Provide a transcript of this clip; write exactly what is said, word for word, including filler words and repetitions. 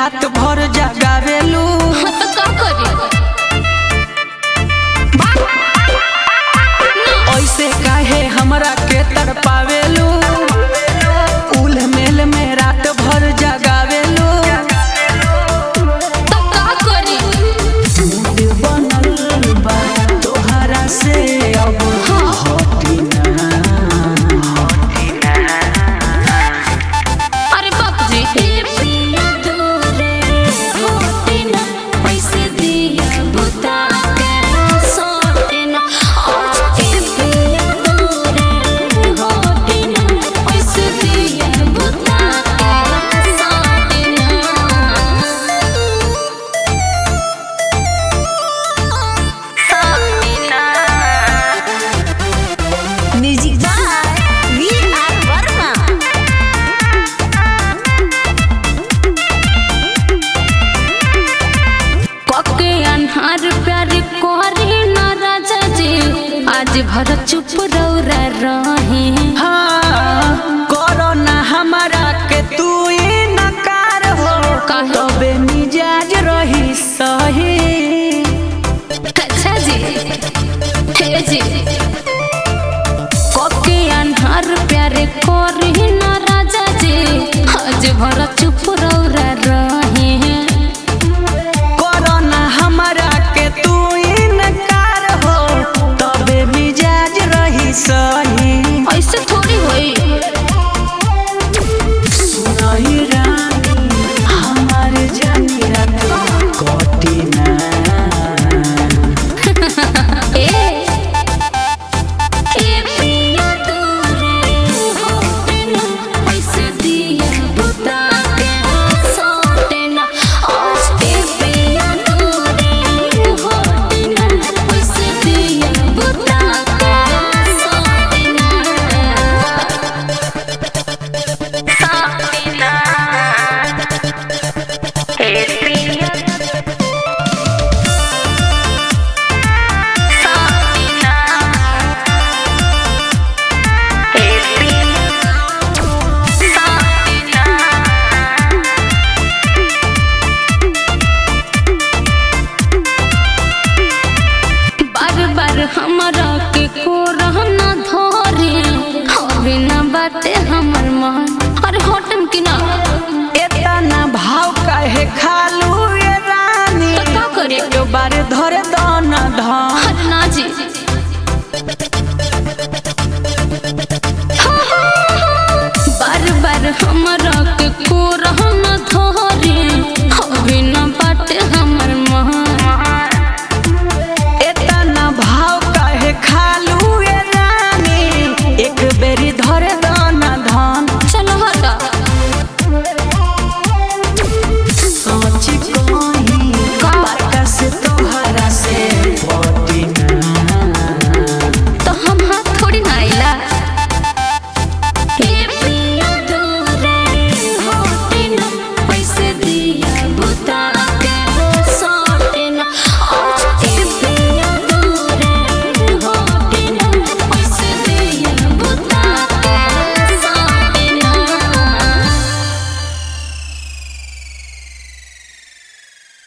रात भर जगावेलू तो का करी ऐसे काहे हमरा के तड़पावेलू उल मेल में रात भर जगावेलू तो का करी मूड बनल बा तोहरा से अब हटी ना अरे बाप जी ए पिया दूरे होते ना पैसे दिया बुता के सोते ना आज ए पिया दूरे होते ना पैसे दिया बुता के सोते ना सोते ना music by V R Verma कके अन्हार प्यार कोरी न राजा जी आज भर चुप रौरा रहे हाँ